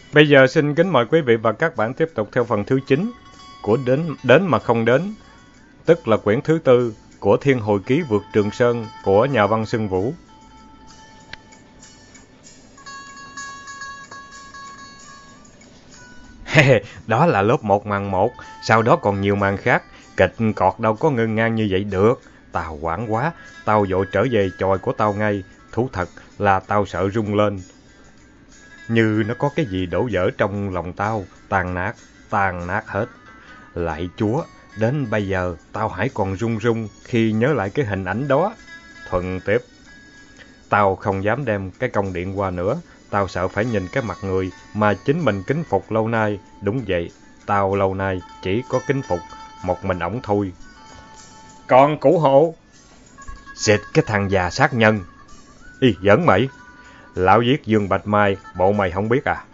Bây giờ xin kính mời quý vị và các bạn tiếp tục theo phần thứ 9 của Đến mà không đến, tức là quyển thứ tư của Thiên Hồi ký vượt Trường Sơn của nhà văn Xuân Vũ. Đó là lớp 1 màn 1, sau đó còn nhiều màn khác, kịch cọt đâu có ngưng ngang như vậy được. Tao hoảng quá, tao vội trở về chòi của tao ngay, thú thật là tao sợ rung lên. Như nó có cái gì đổ vỡ trong lòng tao, tan nát hết. Lạy Chúa, đến bây giờ tao hãy còn run run khi nhớ lại cái hình ảnh đó. Thuận tiếp. Tao không dám đem cái công điện qua nữa, tao sợ phải nhìn cái mặt người mà chính mình kính phục lâu nay. Đúng vậy, tao lâu nay chỉ có kính phục một mình ổng thôi. Còn cụ hộ, xịt cái thằng già sát nhân. Giỡn mày, lão giết Dương Bạch Mai, bộ mày không biết à?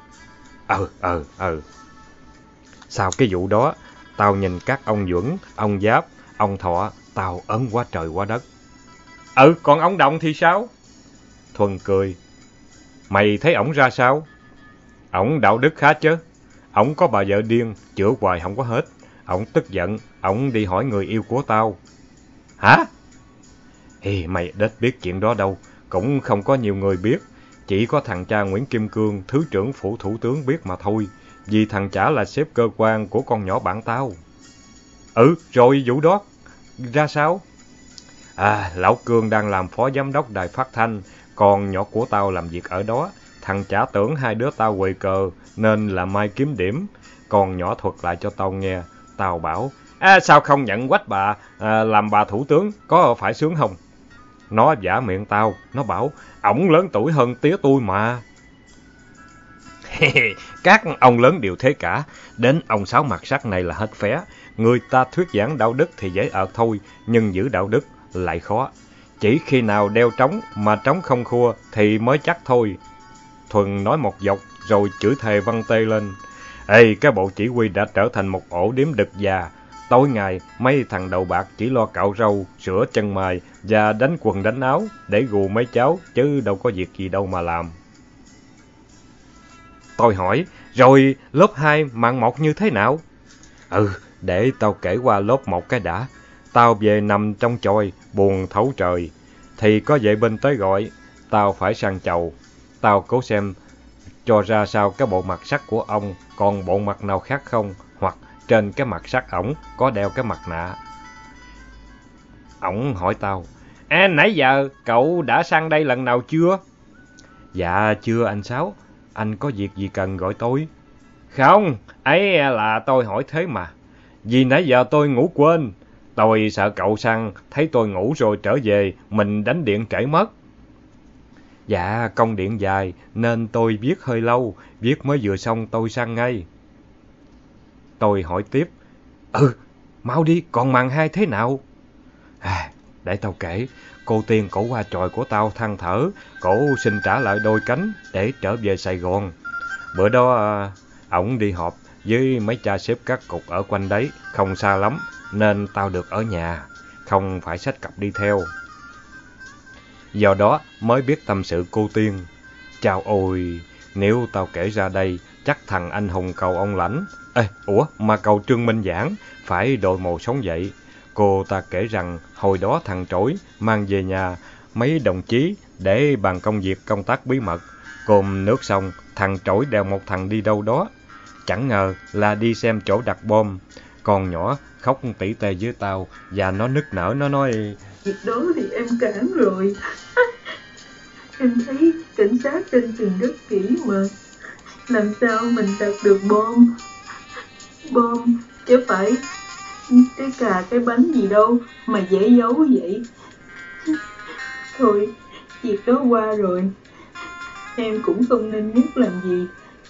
Sau cái vụ đó, tao nhìn các ông Duẩn, ông Giáp, ông Thọ, tao ớn quá trời quá đất. Còn ông Đồng thì sao? Thuần cười. Mày thấy ổng ra sao? Ổng đạo đức khá chứ. Ổng có bà vợ điên, chữa hoài không có hết. Ổng tức giận, ổng đi hỏi người yêu của tao. Hả? Mày đếch biết chuyện đó đâu, cũng không có nhiều người biết. Chỉ có thằng cha Nguyễn Kim Cương, Thứ trưởng Phủ Thủ tướng biết mà thôi. Vì thằng chả là sếp cơ quan của con nhỏ bạn tao. Rồi vụ đó ra sao? Lão Cương đang làm phó giám đốc đài phát thanh, con nhỏ của tao làm việc ở đó. Thằng chả tưởng hai đứa tao quầy cờ, nên là mai kiếm điểm. Con nhỏ thuật lại cho tao nghe. Tao bảo, sao không nhận quách bà, làm bà thủ tướng, có phải sướng không? Nó giả miệng tao, nó bảo, ổng lớn tuổi hơn tía tôi mà. Các ông lớn đều thế cả, đến ông Sáu mặt sắt này là hết phé. Người ta thuyết giảng đạo đức thì dễ ợt thôi, nhưng giữ đạo đức lại khó. Chỉ khi nào đeo trống mà trống không khua thì mới chắc thôi. Thuần nói một dọc rồi chửi thề văng tê lên. Cái bộ chỉ huy đã trở thành một ổ điếm đực già. Tối ngày mấy thằng đầu bạc chỉ lo cạo râu, sửa chân mày và đánh quần đánh áo để gù mấy cháu, chứ đâu có việc gì đâu mà làm. Tôi hỏi, rồi lớp 2 màn 1 như thế nào? Để tao kể qua lớp 1 cái đã. Tao về nằm trong chòi, buồn thấu trời. Thì có vệ binh tới gọi, tao phải sang chầu. Tao cố xem cho ra sao cái bộ mặt sắt của ông còn bộ mặt nào khác không, hoặc trên cái mặt sắt ổng có đeo cái mặt nạ. Ổng hỏi tao, nãy giờ cậu đã sang đây lần nào chưa? Dạ chưa anh Sáu, anh có việc gì cần gọi tôi? Không, ấy là tôi hỏi thế mà. Vì nãy giờ tôi ngủ quên. Tôi sợ cậu sang, thấy tôi ngủ rồi trở về, mình đánh điện trễ mất. Dạ, công điện dài, nên tôi viết hơi lâu, viết mới vừa xong tôi sang ngay. Tôi hỏi tiếp, mau đi, còn màn 2 thế nào? Để tao kể, cô Tiên cổ qua tròi của tao than thở, cổ xin trả lại đôi cánh để trở về Sài Gòn. Bữa đó, ổng đi họp với mấy cha xếp các cục ở quanh đấy, không xa lắm, nên tao được ở nhà, không phải xách cặp đi theo. Do đó mới biết tâm sự cô Tiên. Chao ôi, nếu tao kể ra đây, chắc thằng anh hùng cầu ông Lãnh, mà cầu Trương Minh Giảng, phải đội mồ sống dậy. Cô ta kể rằng hồi đó thằng Trỗi mang về nhà mấy đồng chí để bàn công việc công tác bí mật. Cơm nước xong, thằng Trỗi đèo một thằng đi đâu đó. Chẳng ngờ là đi xem chỗ đặt bom. Con nhỏ khóc tỉ tê với tao và nó nức nở, nó nói: Việc đó thì em cản rồi. Em thấy cảnh sát canh chừng rất kỹ mà. Làm sao mình đặt được bom? Bom chứ phải cái cà cái bánh gì đâu mà dễ giấu vậy. Thôi, việc đó qua rồi, em cũng không nên nhắc làm gì.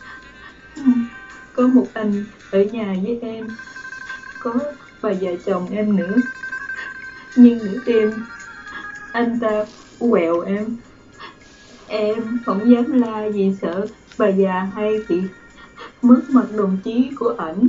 Có một anh ở nhà với em, có bà già chồng em nữa. Nhưng nửa đêm anh ta quẹo em không dám la vì sợ bà già hay thì mất mặt đồng chí của ảnh.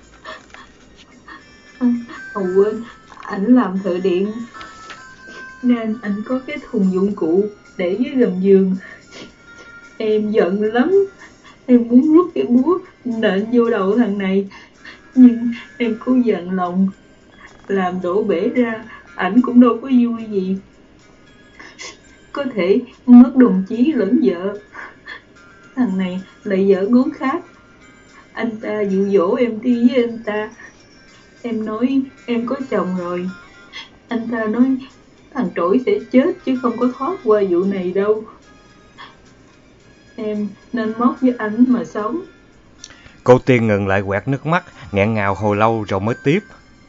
Quên, ảnh làm thợ điện nên ảnh có cái thùng dụng cụ để dưới gầm giường. Em giận lắm, Em muốn rút cái búa nện vô đầu thằng này, nhưng em cố dằn lòng, làm đổ bể ra ảnh cũng đâu có vui gì. Có thể mất đồng chí lẫn vợ. Thằng này lại vợ ngốn khác. Anh ta dụ dỗ em đi với anh ta. Em nói em có chồng rồi. Anh ta nói thằng Trỗi sẽ chết chứ không có thoát qua vụ này đâu. Em nên móc với ảnh mà sống. Cô Tiên ngừng lại quẹt nước mắt, nghẹn ngào hồi lâu rồi mới tiếp.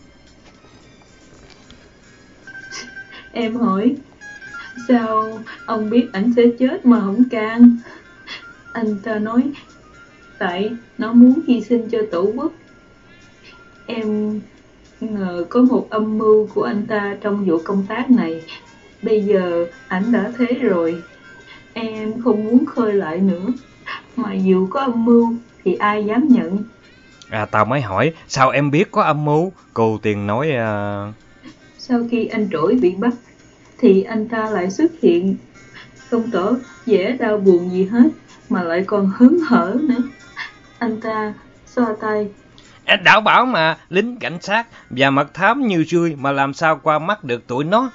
Em hỏi, sao ông biết ảnh sẽ chết mà không can? Anh ta nói, tại nó muốn hy sinh cho tổ quốc. Em ngờ có một âm mưu của anh ta trong vụ công tác này. Bây giờ ảnh đã thế rồi, em không muốn khơi lại nữa. Mà dù có âm mưu thì ai dám nhận. Tao mới hỏi, sao em biết có âm mưu? Cô Tiên nói... Sau khi anh Trỗi bị bắt, thì anh ta lại xuất hiện. Không tỏ vẻ đau buồn gì hết, mà lại còn hớn hở nữa. Anh ta xoa tay. Đã bảo mà, lính cảnh sát và mật thám như rươi mà làm sao qua mắt được tụi nó.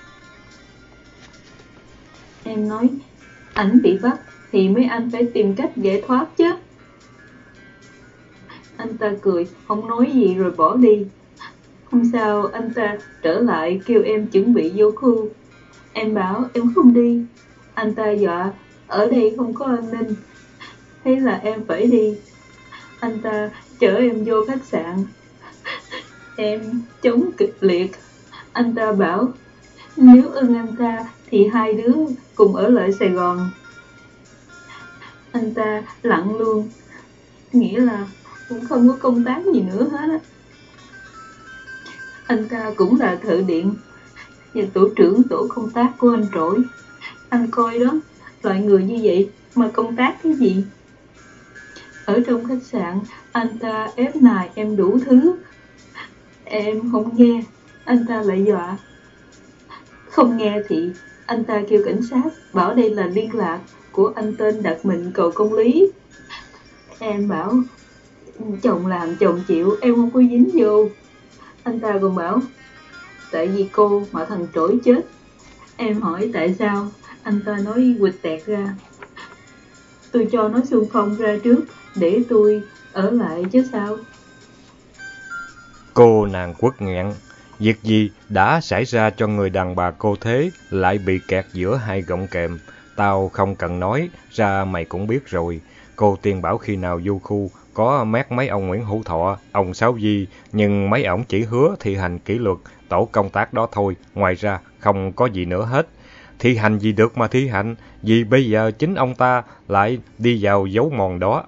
Em nói, ảnh bị bắt thì mấy anh phải tìm cách giải thoát chứ. Anh ta cười, không nói gì rồi bỏ đi. Hôm sau anh ta trở lại kêu em chuẩn bị vô khu. Em bảo em không đi. Anh ta dọa ở đây không có an ninh. Thế là em phải đi. Anh ta chở em vô khách sạn. Em chống kịch liệt. Anh ta bảo nếu ưng anh ta thì hai đứa cùng ở lại Sài Gòn. Anh ta lặn luôn, nghĩa là cũng không có công tác gì nữa hết á. Anh ta cũng là thợ điện và tổ trưởng tổ công tác của anh Trỗi. Anh coi đó, loại người như vậy mà công tác cái gì? Ở trong khách sạn, anh ta ép nài em đủ thứ. Em không nghe, anh ta lại dọa. Không nghe thì anh ta kêu cảnh sát, bảo đây là liên lạc của anh tên đặt mình cầu công lý. Em bảo chồng làm chồng chịu, em không có dính vô. Anh ta còn bảo tại vì cô mà thằng Trỗi chết. Em hỏi tại sao, anh ta nói quỵt tẹt ra. Tôi cho nó xung phong ra trước để tôi ở lại chứ sao. Cô nàng quất nghẹn. Việc gì đã xảy ra cho người đàn bà cô thế lại bị kẹt giữa hai gọng kềm? Tao không cần nói, ra mày cũng biết rồi. Cô Tiên bảo khi nào vô khu có mét mấy ông Nguyễn Hữu Thọ, ông Sáu Di, nhưng mấy ổng chỉ hứa thi hành kỷ luật tổ công tác đó thôi, ngoài ra không có gì nữa hết. Thi hành gì được mà thi hành, vì bây giờ chính ông ta lại đi vào dấu mòn đó.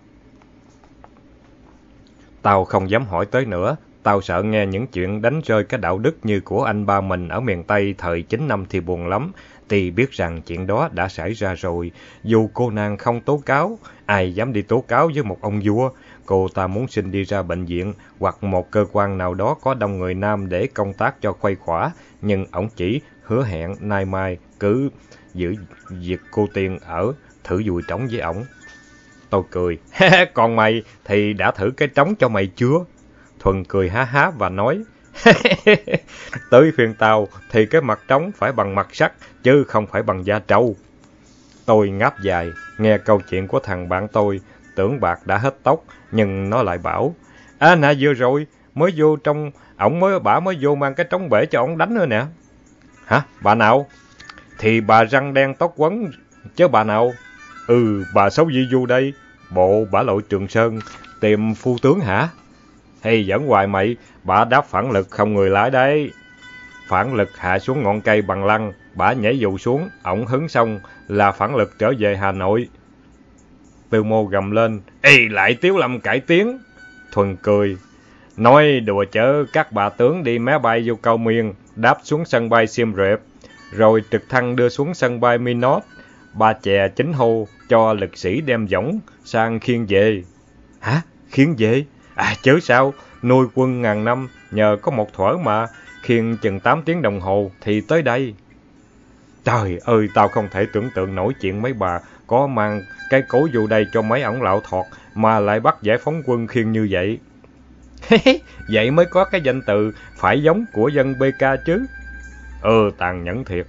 Tao không dám hỏi tới nữa, tao sợ nghe những chuyện đánh rơi cái đạo đức như của anh ba mình ở miền Tây thời 9 năm thì buồn lắm. Tuy biết rằng chuyện đó đã xảy ra rồi, dù cô nàng không tố cáo, ai dám đi tố cáo với một ông vua. Cô ta muốn xin đi ra bệnh viện hoặc một cơ quan nào đó có đông người nam để công tác cho khuây khỏa, nhưng ổng chỉ hứa hẹn nay mai cứ giữ việc cô Tiên ở thử dùi trống với ổng. Tôi cười, còn mày thì đã thử cái trống cho mày chưa? Thuần cười há há và nói, tới phiên tao thì cái mặt trống phải bằng mặt sắt, chứ không phải bằng da trâu. Tôi ngáp dài, nghe câu chuyện của thằng bạn tôi, tưởng bạc đã hết tóc, nhưng nó lại bảo, nè vừa rồi, mới vô trong, bả mới vô mang cái trống bể cho ổng đánh nữa nè. Hả, bà nào? Thì bà răng đen tóc quấn, chứ bà nào? Bà Sáu Di Du đây, bộ bả lội Trường Sơn, tìm phu tướng hả? Hay giỡn hoài mày, bả đáp phản lực không người lái đấy. Phản lực hạ xuống ngọn cây bằng lăng, bả nhảy dù xuống, ổng hứng xong là phản lực trở về Hà Nội. Tư Mô gầm lên, lại Tiếu Lâm cải tiến. Thuần cười, nói đùa chớ các bà tướng đi máy bay vô Cao Miên, đáp xuống sân bay Siem Reap, rồi trực thăng đưa xuống sân bay Minot. Ba chè chính hô cho lực sĩ đem võng sang khiêng về. Hả? Khiêng về? Chớ sao, nuôi quân ngàn năm, nhờ có một thuở mà, khiêng chừng 8 tiếng đồng hồ thì tới đây. Trời ơi, tao không thể tưởng tượng nổi chuyện mấy bà có mang cái cối vô đây cho mấy ổng lạo thọt mà lại bắt giải phóng quân khiêng như vậy. Vậy mới có cái danh từ phải giống của dân BK chứ. Tàn nhẫn thiệt.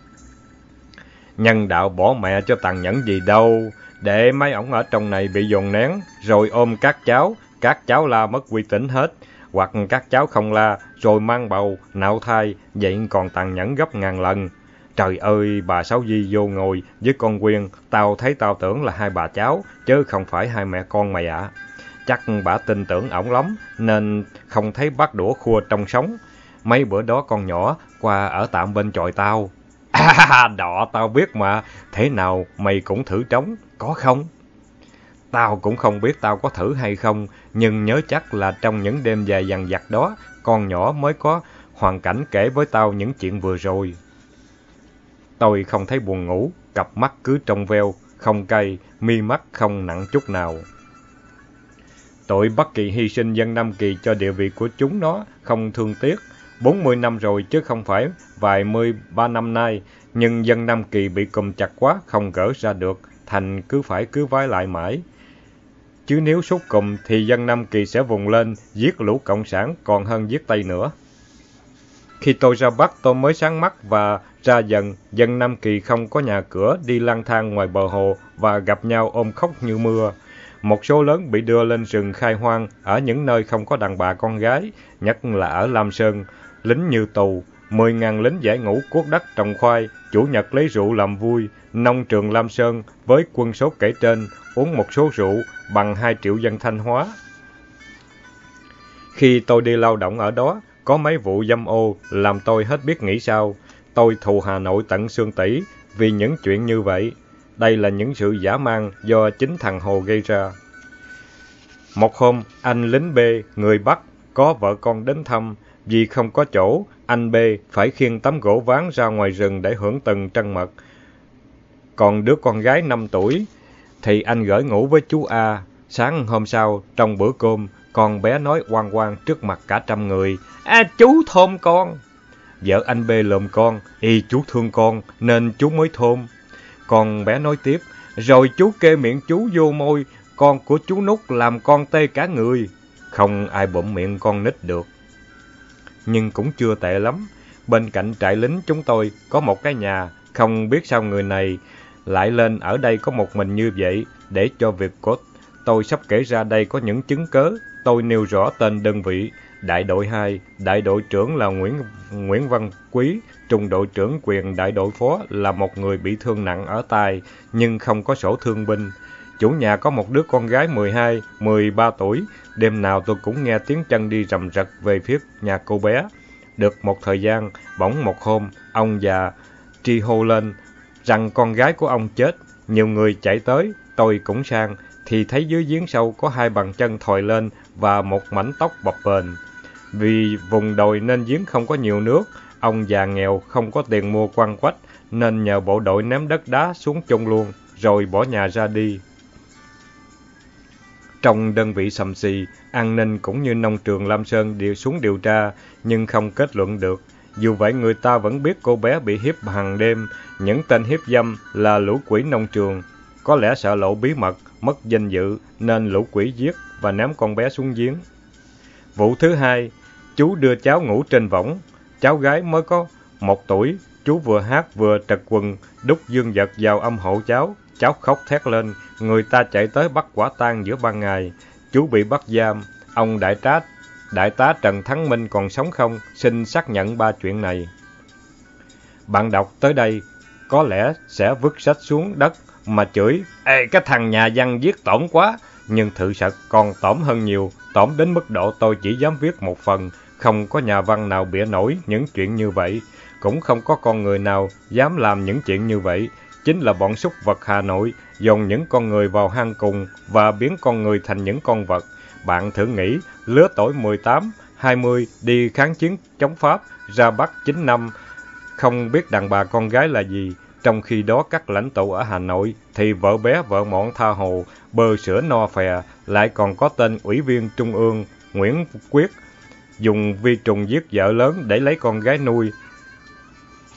Nhân đạo bỏ mẹ cho tàn nhẫn gì đâu, để mấy ổng ở trong này bị dồn nén, rồi ôm các cháu la mất uy tín hết, hoặc các cháu không la, rồi mang bầu, nạo thai, vậy còn tàn nhẫn gấp ngàn lần. Trời ơi, bà Sáu Di vô ngồi với con Quyên, tao tưởng là hai bà cháu, chứ không phải hai mẹ con mày ạ. Chắc bà tin tưởng ổng lắm, nên không thấy bắt đũa khua trong sống. Mấy bữa đó con nhỏ qua ở tạm bên chòi tao. Đọ tao biết mà, thế nào mày cũng thử trống, có không? Tao cũng không biết tao có thử hay không, nhưng nhớ chắc là trong những đêm dài dằng dặc đó, con nhỏ mới có hoàn cảnh kể với tao những chuyện vừa rồi. Tôi không thấy buồn ngủ, cặp mắt cứ trong veo, không cay, mi mắt không nặng chút nào. Tội bất kỳ hy sinh dân Nam Kỳ cho địa vị của chúng nó, không thương tiếc. 40 năm rồi chứ không phải vài 13 năm nay, nhưng dân Nam Kỳ bị cùm chặt quá, không gỡ ra được, thành cứ phải cứu vái lại mãi. Chứ nếu sút cùm thì dân Nam Kỳ sẽ vùng lên, giết lũ cộng sản còn hơn giết Tây nữa. Khi tôi ra Bắc tôi mới sáng mắt và ra dần, dân Nam Kỳ không có nhà cửa, đi lang thang ngoài bờ hồ và gặp nhau ôm khóc như mưa. Một số lớn bị đưa lên rừng khai hoang ở những nơi không có đàn bà con gái, nhất là ở Lam Sơn, lính như tù. 10.000 lính giải ngũ cuốc đất trồng khoai, chủ nhật lấy rượu làm vui. Nông trường Lam Sơn với quân số kể trên uống một số rượu bằng 2 triệu dân Thanh Hóa. Khi tôi đi lao động ở đó, có mấy vụ dâm ô làm tôi hết biết nghĩ sao. Tôi thù Hà Nội tận xương tủy vì những chuyện như vậy. Đây là những sự dã man do chính thằng Hồ gây ra. Một hôm, anh lính B, người Bắc, có vợ con đến thăm. Vì không có chỗ, anh B phải khiêng tấm gỗ ván ra ngoài rừng để hưởng từng trăng mật. Còn đứa con gái 5 tuổi thì anh gửi ngủ với chú A. Sáng hôm sau, trong bữa cơm, con bé nói oang oang trước mặt cả trăm người. Chú thôm con. Vợ anh B lườm con. Chú thương con nên chú mới thôm. Con bé nói tiếp. Rồi chú kê miệng chú vô môi con của chú Nút làm con tê cả người. Không ai bụm miệng con nít được. Nhưng cũng chưa tệ lắm. Bên cạnh trại lính chúng tôi có một cái nhà. Không biết sao người này lại lên ở đây có một mình như vậy. Để cho việc của tôi sắp kể ra đây có những chứng cớ. Tôi nêu rõ tên đơn vị. Đại đội 2, đại đội trưởng là Nguyễn Văn Quý, trung đội trưởng quyền đại đội phó là một người bị thương nặng ở tai, nhưng không có sổ thương binh. Chủ nhà có một đứa con gái 12, 13 tuổi, đêm nào tôi cũng nghe tiếng chân đi rầm rật về phía nhà cô bé. Được một thời gian, bỗng một hôm, ông già tri hô lên rằng con gái của ông chết. Nhiều người chạy tới, tôi cũng sang, thì thấy dưới giếng sâu có 2 bàn chân thòi lên và một mảnh tóc bập bềnh. Vì vùng đồi nên giếng không có nhiều nước, ông già nghèo không có tiền mua quăng quách, nên nhờ bộ đội ném đất đá xuống chôn luôn, rồi bỏ nhà ra đi. Trong đơn vị Sầm Sì, an ninh cũng như nông trường Lam Sơn đều xuống điều tra, nhưng không kết luận được. Dù vậy người ta vẫn biết cô bé bị hiếp hàng đêm, những tên hiếp dâm là lũ quỷ nông trường. Có lẽ sợ lộ bí mật, mất danh dự, nên lũ quỷ giết và ném con bé xuống giếng. Vụ thứ hai, chú đưa cháu ngủ trên võng. Cháu gái mới có 1 tuổi, chú vừa hát vừa trật quần, đút dương vật vào âm hộ cháu. Cháu khóc thét lên, người ta chạy tới bắt quả tang giữa ban ngày. Chú bị bắt giam. Ông đại tá Trần Thắng Minh còn sống không? Xin xác nhận 3 chuyện này. Bạn đọc tới đây có lẽ sẽ vứt sách xuống đất mà chửi, cái thằng nhà văn viết tổn quá. Nhưng thực sự còn tổn hơn nhiều, tổn đến mức độ tôi chỉ dám viết một phần. Không có nhà văn nào bịa nổi những chuyện như vậy. Cũng không có con người nào dám làm những chuyện như vậy. Chính là bọn súc vật Hà Nội dồn những con người vào hang cùng và biến con người thành những con vật. Bạn thử nghĩ, lứa tuổi 18, 20 đi kháng chiến chống Pháp, ra Bắc 9 năm, không biết đàn bà con gái là gì. Trong khi đó các lãnh tụ ở Hà Nội thì vợ bé vợ mọn tha hồ, bơ sữa no phè, lại còn có tên Ủy viên Trung ương Nguyễn Quyết dùng vi trùng giết vợ lớn để lấy con gái nuôi.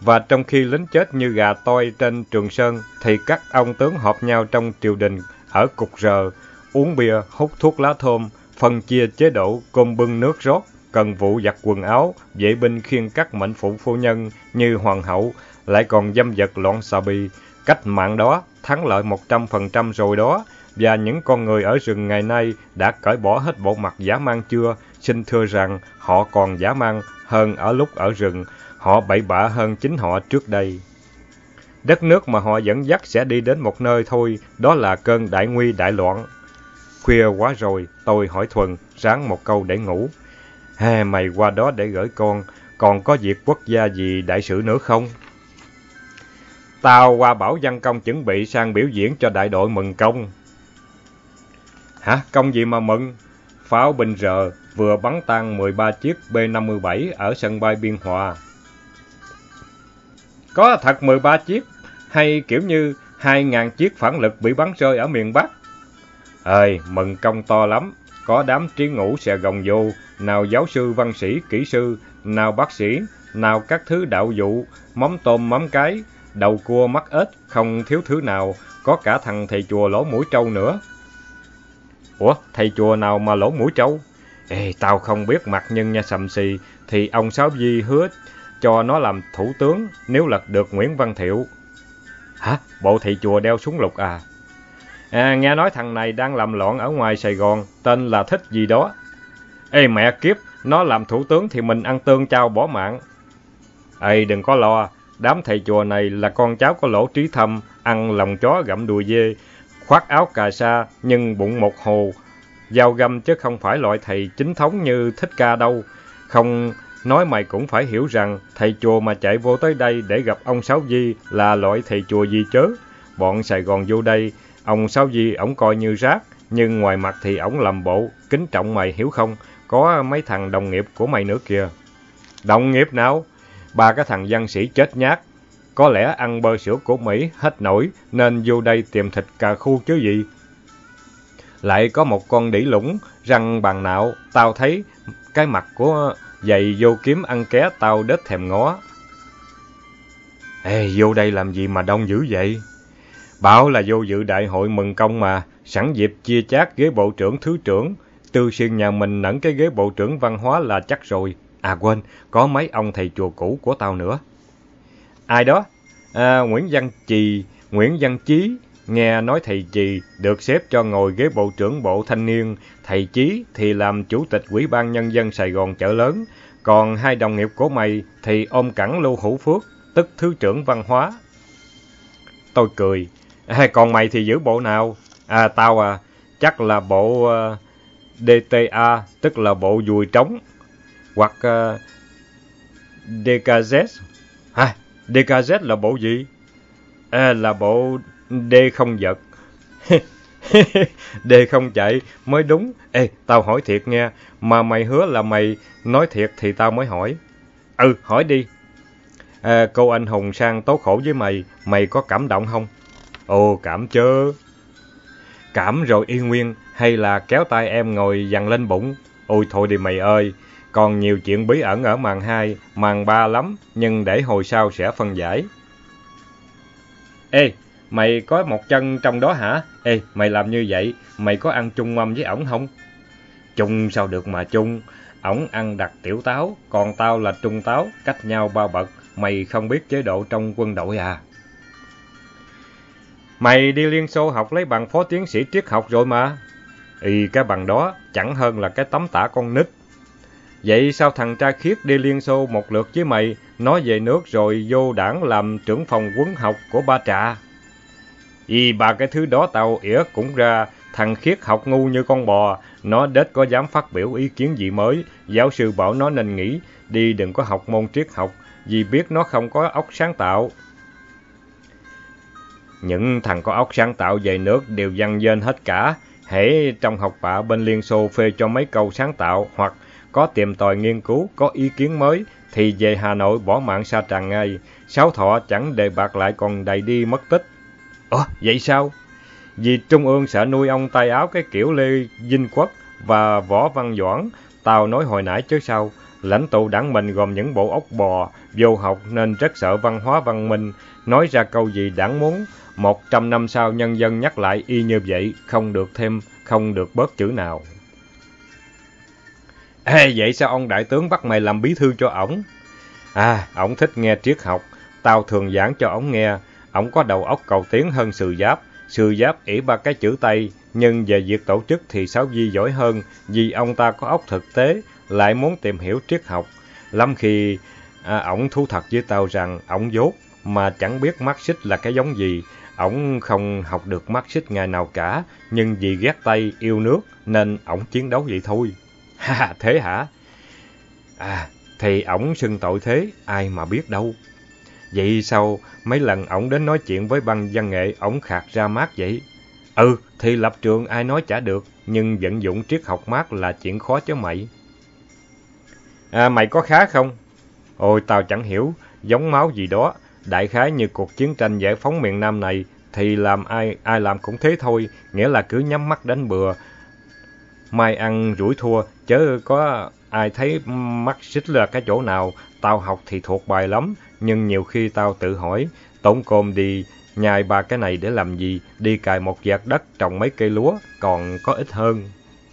Và trong khi lính chết như gà toi trên Trường Sơn, thì các ông tướng họp nhau trong triều đình ở cục rờ, uống bia, hút thuốc lá thơm, phân chia chế độ, cơm bưng nước rót, cần vụ giặt quần áo, vệ binh khiêng các mệnh phụ phu nhân như hoàng hậu, lại còn dâm dật loạn xà bì. Cách mạng đó, thắng lợi 100% rồi đó, và những con người ở rừng ngày nay đã cởi bỏ hết bộ mặt dã man chưa? Xin thưa rằng họ còn dã man hơn ở lúc ở rừng, họ bậy bạ hơn chính họ trước đây. Đất nước mà họ dẫn dắt sẽ đi đến một nơi thôi, đó là cơn đại nguy đại loạn. Khuya quá rồi, tôi hỏi Thuần, ráng một câu để ngủ. Mày qua đó để gửi con, còn có việc quốc gia gì đại sự nữa không? Tao qua bảo Văn Công chuẩn bị sang biểu diễn cho đại đội mừng công. Hả? Công gì mà mừng? Pháo binh rờ vừa bắn tan 13 chiếc B-57 ở sân bay Biên Hòa. Có thật 13 chiếc, hay kiểu như 2.000 chiếc phản lực bị bắn rơi ở miền Bắc? Mừng công to lắm, có đám trí ngũ Sài Gòn vô, nào giáo sư văn sĩ kỹ sư, nào bác sĩ, nào các thứ đạo vụ, mắm tôm mắm cái, đầu cua mắt ếch, không thiếu thứ nào, có cả thằng thầy chùa lỗ mũi trâu nữa. Ủa, thầy chùa nào mà lỗ mũi trâu? Tao không biết mặt nhưng nha sầm xì, thì ông Sáu Di hứa cho nó làm thủ tướng nếu lật được Nguyễn Văn Thiệu. Hả? Bộ thầy chùa đeo súng lục à? Nghe nói thằng này đang làm loạn ở ngoài Sài Gòn, tên là Thích gì đó. Mẹ kiếp, nó làm thủ tướng thì mình ăn tương chao bỏ mạng. Đừng có lo, đám thầy chùa này là con cháu có Lỗ Trí Thâm, ăn lòng chó gặm đùi dê, khoác áo cà sa nhưng bụng một hồ, dao găm chứ không phải loại thầy chính thống như Thích Ca đâu. Không nói mày cũng phải hiểu rằng thầy chùa mà chạy vô tới đây để gặp ông Sáu Di là loại thầy chùa gì chớ. Bọn Sài Gòn vô đây, ông Sáu Di ổng coi như rác, nhưng ngoài mặt thì ổng làm bộ kính trọng mày, hiểu không? Có mấy thằng đồng nghiệp của mày nữa kìa. Đồng nghiệp nào? Ba cái thằng văn sĩ chết nhát, có lẽ ăn bơ sữa của Mỹ hết nổi nên vô đây tìm thịt cà khu chứ gì. Lại có một con đĩ lũng răng bằng nạo, tao thấy cái mặt của giày vô kiếm ăn ké tao đết thèm ngó. Vô đây làm gì mà đông dữ vậy? Bảo là vô dự đại hội mừng công mà, sẵn dịp chia chác ghế bộ trưởng thứ trưởng. Tư Xuyên nhà mình nẫn cái ghế bộ trưởng văn hóa là chắc rồi. Quên, có mấy ông thầy chùa cũ của tao nữa. Ai đó? Nguyễn Văn Chì, Nguyễn Văn Chí. Nghe nói thầy Chì được xếp cho ngồi ghế bộ trưởng bộ thanh niên, thầy Chí thì làm chủ tịch Ủy ban Nhân dân Sài Gòn chợ lớn. Còn hai đồng nghiệp của mày thì ôm cẳng Lưu Hữu Phước, tức thứ trưởng văn hóa. Tôi cười. Còn mày thì giữ bộ nào? Tao chắc là bộ DTA, tức là bộ dùi trống, hoặc DKZ. DKZ là bộ gì? Là bộ D không giật. D không chạy mới đúng. Tao hỏi thiệt nghe, mà mày hứa là mày nói thiệt thì tao mới hỏi. Hỏi đi. Cô anh hùng sang tố khổ với mày, mày có cảm động không? Cảm chớ. Cảm rồi y nguyên, hay là kéo tay em ngồi dằn lên bụng? Thôi đi mày ơi, còn nhiều chuyện bí ẩn ở màn 2, màn 3 lắm, nhưng để hồi sau sẽ phân giải. Mày có một chân trong đó hả? Mày làm như vậy, mày có ăn chung mâm với ổng không? Chung sao được mà chung, ổng ăn đặc tiểu táo, còn tao là trung táo, cách nhau 3 bậc, mày không biết chế độ trong quân đội à? Mày đi Liên Xô học lấy bằng phó tiến sĩ triết học rồi mà. Cái bằng đó chẳng hơn là cái tấm tả con nít. Vậy sao thằng trai Khiết đi Liên Xô một lượt với mày, nói về nước rồi vô đảng làm trưởng phòng huấn học của Ba Trà? Ba cái thứ đó tao ỉa cũng ra, thằng Khiết học ngu như con bò, nó đết có dám phát biểu ý kiến gì mới, giáo sư bảo nó nên nghỉ, đi đừng có học môn triết học, vì biết nó không có óc sáng tạo. Những thằng có óc sáng tạo về nước đều văng vên hết cả, hễ trong học bạ bên Liên Xô phê cho mấy câu sáng tạo hoặc có tìm tòi nghiên cứu, có ý kiến mới, thì về Hà Nội bỏ mạng sa tràn ngay, Sáu Thọ chẳng đề bạt lại còn đầy đi mất tích. Vậy sao? Vì Trung ương sợ nuôi ông tay áo cái kiểu Lê Vinh Quốc và Võ Văn Doãn, tao nói hồi nãy chứ sao, Lãnh tụ đảng mình gồm những bộ óc bò, vô học nên rất sợ văn hóa văn minh. Nói ra câu gì đảng muốn, 100 năm sau nhân dân nhắc lại y như vậy, không được thêm, không được bớt chữ nào. Ê, vậy sao ông đại tướng bắt mày làm bí thư cho ổng? À, ổng thích nghe triết học, tao thường giảng cho ổng nghe. Ổng có đầu óc cầu tiến hơn Sư Giáp ỷ ba cái chữ Tây, nhưng về việc tổ chức thì Sáu Di giỏi hơn, vì ông ta có óc thực tế, lại muốn tìm hiểu triết học. Lắm khi ổng thú thật với tao rằng ổng dốt, mà chẳng biết Marxist là cái giống gì. Ổng không học được Marxist ngày nào cả, nhưng vì ghét Tây, yêu nước, nên ổng chiến đấu vậy thôi. Ha, thế hả? À, thì ổng xưng tội thế, ai mà biết đâu. Vậy sao mấy lần ổng đến nói chuyện với ban văn nghệ, ổng khạc ra Mác vậy? Ừ, thì lập trường ai nói chả được, nhưng vận dụng triết học Mác là chuyện khó chứ mày. À, mày có khá không? Ôi, tao chẳng hiểu, giống máu gì đó. Đại khái như cuộc chiến tranh giải phóng miền Nam này, thì làm ai làm cũng thế thôi, nghĩa là cứ nhắm mắt đánh bừa. Mai ăn rủi thua, chớ có ai thấy Marxist là cái chỗ nào. Tao học thì thuộc bài lắm, nhưng nhiều khi tao tự hỏi, tốn công đi nhai ba cái này để làm gì, đi cày một vạt đất trồng mấy cây lúa, còn có ích hơn.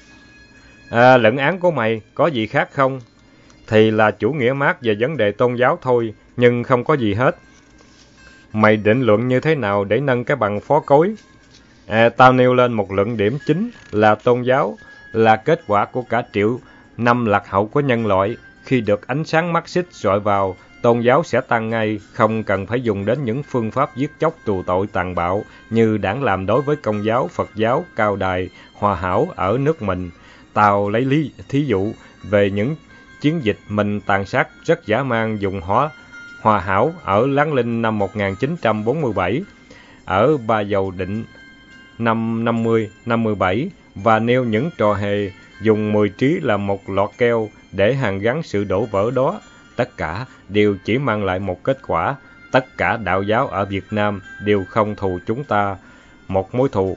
À, luận án của mày có gì khác không? Thì là chủ nghĩa Mác về vấn đề tôn giáo thôi, nhưng không có gì hết. Mày định luận như thế nào để nâng cái bằng phó cối? À, tao nêu lên một luận điểm chính là tôn giáo là kết quả của cả triệu năm lạc hậu của nhân loại. Khi được ánh sáng Marxist rọi vào, tôn giáo sẽ tăng ngay, không cần phải dùng đến những phương pháp giết chóc tù tội tàn bạo như đảng làm đối với Công giáo, Phật giáo, Cao Đài, Hòa Hảo ở nước mình. Tao lấy thí dụ về những chiến dịch mình tàn sát rất dã man dùng Hòa Hảo ở Láng Linh năm 1947, ở Ba Dầu Định năm 57 và nêu những trò hề dùng 10 trí là một lọt keo để hàn gắn sự đổ vỡ đó. Tất cả đều chỉ mang lại một kết quả. Tất cả đạo giáo ở Việt Nam đều không thù chúng ta một mối thù.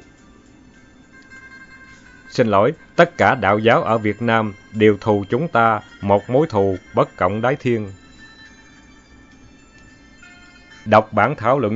Tất cả đạo giáo ở Việt Nam đều thù chúng ta một mối thù bất cộng đái thiên. Đọc bản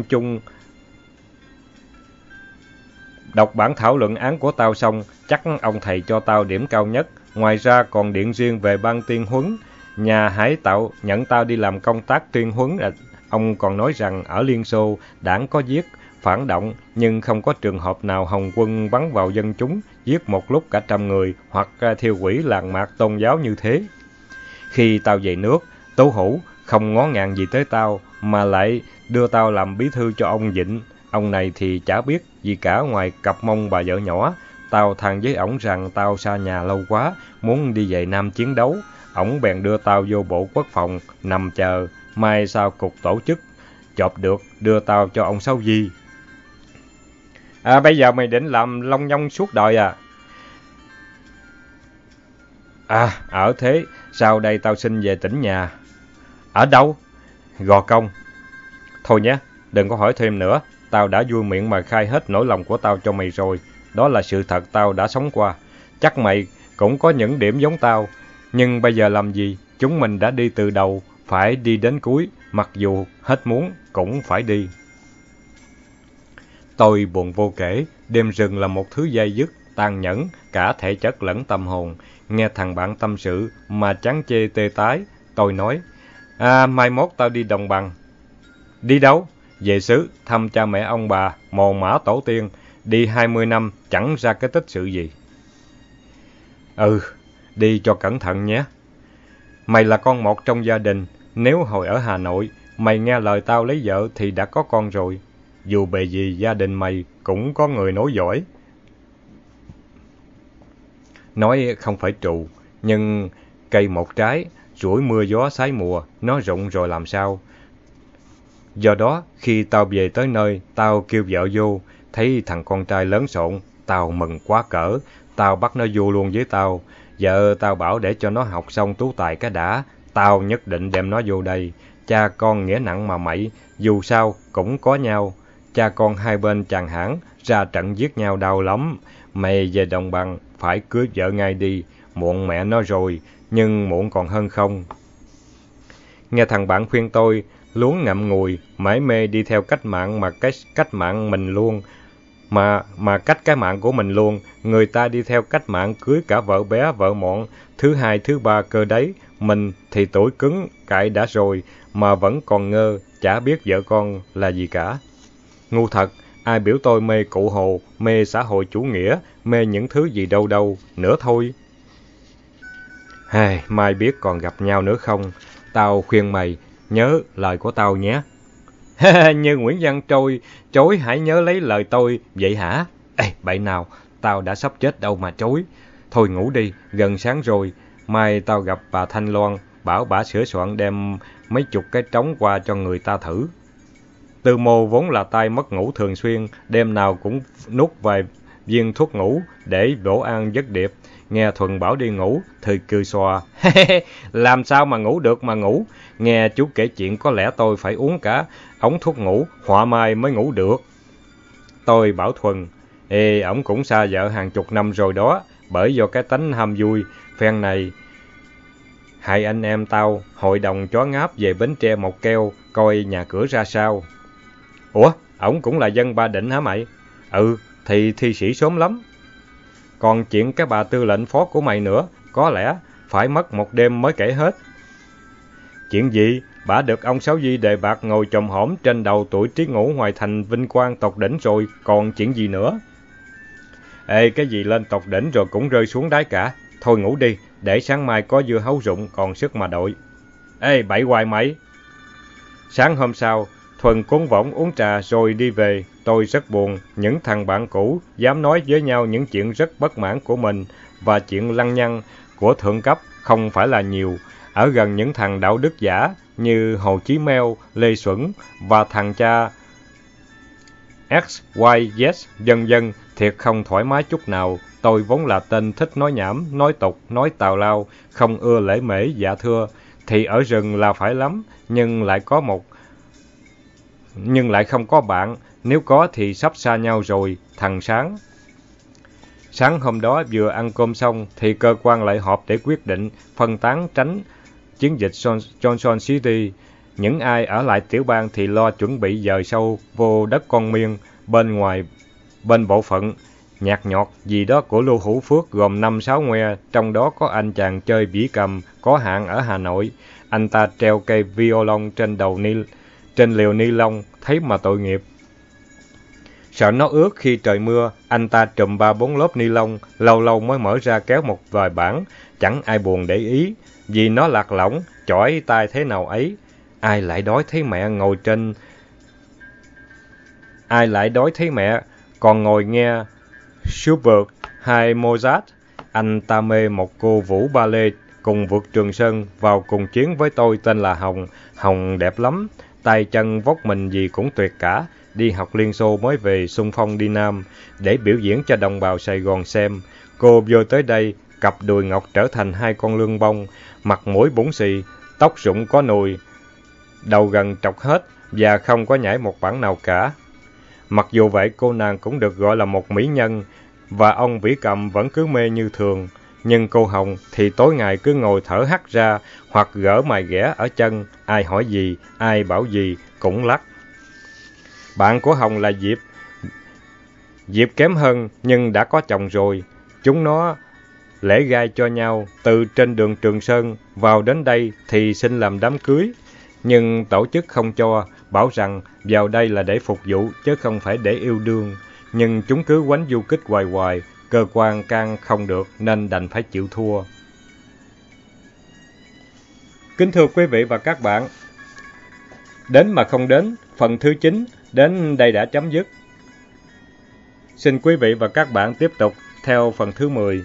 thảo luận án của tao xong, chắc ông thầy cho tao điểm cao nhất. Ngoài ra còn điện riêng về ban tuyên huấn. Nhà Hải Tạo nhận tao đi làm công tác tuyên huấn. Ông còn nói rằng ở Liên Xô, đảng có giết, phản động, nhưng không có trường hợp nào Hồng quân bắn vào dân chúng, giết một lúc cả 100 người, hoặc thiêu hủy làng mạc tôn giáo như thế. Khi tao về nước, Tố Hữu không ngó ngàng gì tới tao, mà lại đưa tao làm bí thư cho ông Vịnh. Ông này thì chả biết gì cả ngoài cặp mông bà vợ nhỏ. Tao than với ổng rằng tao xa nhà lâu quá, muốn đi về Nam chiến đấu. Ổng bèn đưa tao vô Bộ Quốc phòng, nằm chờ, mai sau cục tổ chức chộp được, đưa tao cho ông Sáu Di. À, bây giờ mày định làm long nhông suốt đời à? À, ở thế, sau đây tao xin về tỉnh nhà. Ở đâu? Gò Công. Thôi nhé, đừng có hỏi thêm nữa. Tao đã vui miệng mà khai hết nỗi lòng của tao cho mày rồi. Đó là sự thật tao đã sống qua. Chắc mày cũng có những điểm giống tao. Nhưng bây giờ làm gì? Chúng mình đã đi từ đầu, phải đi đến cuối. Mặc dù hết muốn, cũng phải đi. Tôi buồn vô kể. Đêm rừng là một thứ dai dứt, tàn nhẫn, cả thể chất lẫn tâm hồn. Nghe thằng bạn tâm sự mà chán chê tê tái. Tôi nói, mai mốt tao đi đồng bằng. Đi đâu? Về xứ, thăm cha mẹ ông bà, mồ mả tổ tiên. Đi 20 năm, chẳng ra cái tích sự gì. Ừ, đi cho cẩn thận nhé. Mày là con một trong gia đình. Nếu hồi ở Hà Nội, mày nghe lời tao lấy vợ thì đã có con rồi. Dù bề gì gia đình mày cũng có người nối dõi. Nói không phải trù, nhưng cây một trái, rủi mưa gió sái mùa, nó rụng rồi làm sao? Do đó, khi tao về tới nơi, tao kêu vợ vô, thấy thằng con trai lớn xộn, tao mừng quá cỡ, tao bắt nó vô luôn với tao. Vợ tao bảo để cho nó học xong tú tài cái đã, tao nhất định đem nó vô đây. Cha con nghĩa nặng mà mày, dù sao cũng có nhau. Cha con hai bên chàng hãn, ra trận giết nhau đau lắm. Mày về đồng bằng, phải cưới vợ ngay đi, muộn mẹ nó rồi. nhưng muộn còn hơn không. Nghe thằng bạn khuyên tôi, luống ngậm ngùi, mải mê đi theo cách mạng mà cách mạng mình luôn, mà cách cái mạng của mình luôn, người ta đi theo cách mạng cưới cả vợ bé vợ mọn, thứ hai thứ ba cơ đấy, mình thì tuổi cứng cãi đã rồi mà vẫn còn ngơ, chả biết vợ con là gì cả. Ngu thật, ai biểu tôi mê Cụ Hồ, mê xã hội chủ nghĩa, mê những thứ gì đâu đâu, nữa thôi. Mai biết còn gặp nhau nữa không, tao khuyên mày, nhớ lời của tao nhé. Như Nguyễn Văn Trôi, chối hãy nhớ lấy lời tôi, vậy hả? Ê, bậy nào, tao đã sắp chết đâu mà chối. Thôi ngủ đi, gần sáng rồi, mai tao gặp bà Thanh Loan, bảo bả sửa soạn đem mấy chục cái trống qua cho người ta thử. Tư Mô vốn là tai mất ngủ thường xuyên, đêm nào cũng nuốt vài viên thuốc ngủ để bổ an giấc điệp. Nghe Thuần bảo đi ngủ, thì cười xòa. Làm sao mà ngủ được mà ngủ. Nghe chú kể chuyện có lẽ tôi phải uống cả ống thuốc ngủ, họa mai mới ngủ được. Tôi bảo Thuần, ổng cũng xa vợ hàng chục năm rồi đó, bởi do cái tánh ham vui, phen này. Hai anh em tao, hội đồng chó ngáp về Bến Tre một keo, coi nhà cửa ra sao. Ủa, ổng cũng là dân Ba Định hả mày? Ừ, thì thi sĩ sớm lắm. Còn chuyện cái bà tư lệnh phó của mày nữa, có lẽ phải mất một đêm mới kể hết. Chuyện gì? Bả được ông Sáu Di đề bạt ngồi chồm hổm trên đầu tuổi trí ngũ ngoài thành vinh quang tột đỉnh rồi, còn chuyện gì nữa? Cái gì lên tột đỉnh rồi cũng rơi xuống đáy cả. Thôi ngủ đi, để sáng mai có dưa hấu rụng còn sức mà đội. Bậy hoài mày. Sáng hôm sau, Thuần cuốn võng uống trà rồi đi về. Tôi rất buồn, những thằng bạn cũ dám nói với nhau những chuyện rất bất mãn của mình, và chuyện lăng nhăng của thượng cấp không phải là nhiều. Ở gần những thằng đạo đức giả như Hồ Chí Meo, Lê Xuẩn và thằng cha X, Y, Z, vân vân, thiệt không thoải mái chút nào. Tôi vốn là tên thích nói nhảm, nói tục, nói tào lao, không ưa lễ mễ dạ thưa, thì ở rừng là phải lắm, nhưng lại không có bạn, nếu có thì sắp xa nhau rồi, thằng Sáng. Sáng hôm đó vừa ăn cơm xong thì cơ quan lại họp để quyết định phân tán tránh chiến dịch Johnson City. Những ai ở lại tiểu bang thì lo chuẩn bị dời sâu vô đất con miên, bên bộ phận nhạc nhọt gì đó của Lưu Hữu Phước gồm 5-6 ngoe, trong đó có anh chàng chơi vĩ cầm có hạn ở Hà Nội. Anh ta treo cây violon trên liều ni lông, thấy mà tội nghiệp. Sợ nó ướt khi trời mưa, anh ta trùm 3-4 lớp ni lông, lâu lâu mới mở ra kéo một vài bản, chẳng ai buồn để ý, vì nó lạc lõng, chỏi tai thế nào ấy. Ai lại đói thấy mẹ còn ngồi nghe Schubert hay Mozart. Anh ta mê một cô vũ ballet cùng vượt Trường Sơn vào cùng chiến với tôi tên là Hồng. Hồng đẹp lắm, tay chân vóc mình gì cũng tuyệt cả. Đi học Liên Xô mới về xung phong đi Nam để biểu diễn cho đồng bào Sài Gòn xem. Cô vô tới đây, cặp đùi ngọc trở thành 2 con lương bông, mặt mũi bủn xì, tóc rụng có nùi, đầu gần trọc hết và không có nhảy một bản nào cả. Mặc dù vậy, cô nàng cũng được gọi là một mỹ nhân, và ông vĩ cầm vẫn cứ mê như thường. Nhưng cô Hồng thì tối ngày cứ ngồi thở hắt ra, hoặc gỡ mài ghẻ ở chân, ai hỏi gì, ai bảo gì cũng lắc. Bạn của Hồng là Diệp. Diệp kém hơn nhưng đã có chồng rồi. Chúng nó lễ gai cho nhau từ trên đường Trường Sơn vào đến đây thì xin làm đám cưới. Nhưng tổ chức không cho, bảo rằng vào đây là để phục vụ chứ không phải để yêu đương. Nhưng chúng cứ quánh du kích hoài hoài, cơ quan can không được nên đành phải chịu thua. Kính thưa quý vị và các bạn, đến mà không đến, phần thứ 9 đến đây đã chấm dứt. Xin quý vị và các bạn tiếp tục theo phần thứ 10.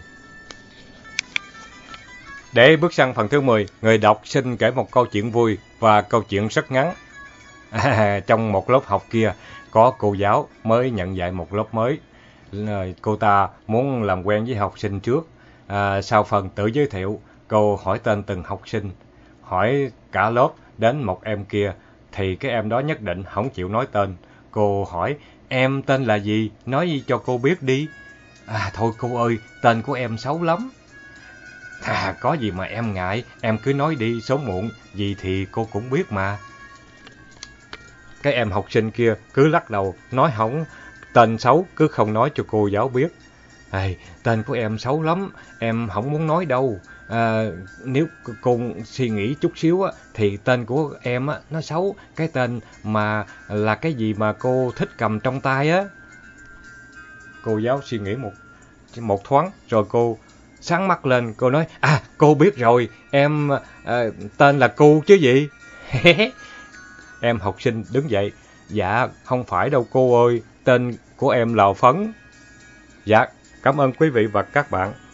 Để bước sang phần thứ 10, người đọc xin kể một câu chuyện vui và câu chuyện rất ngắn. Trong một lớp học kia, có cô giáo mới nhận dạy một lớp mới. Cô ta muốn làm quen với học sinh trước. Sau phần tự giới thiệu, cô hỏi tên từng học sinh. Hỏi cả lớp đến một em kia, thì cái em đó nhất định không chịu nói tên. Cô hỏi, em tên là gì? Nói gì cho cô biết đi. Thôi cô ơi, tên của em xấu lắm. Có gì mà em ngại, em cứ nói đi, sớm muộn gì thì cô cũng biết mà. Cái em học sinh kia cứ lắc đầu, nói hỏng tên xấu, cứ không nói cho cô giáo biết. Tên của em xấu lắm, em không muốn nói đâu. Nếu cô suy nghĩ chút xíu á, thì tên của em á, nó xấu. Cái tên mà là cái gì mà cô thích cầm trong tay á. Cô giáo suy nghĩ một thoáng, rồi cô sáng mắt lên, cô nói, cô biết rồi, em tên là Cu chứ gì. Em học sinh đứng dậy, dạ, không phải đâu cô ơi, tên của em là Phấn. Dạ, cảm ơn quý vị và các bạn.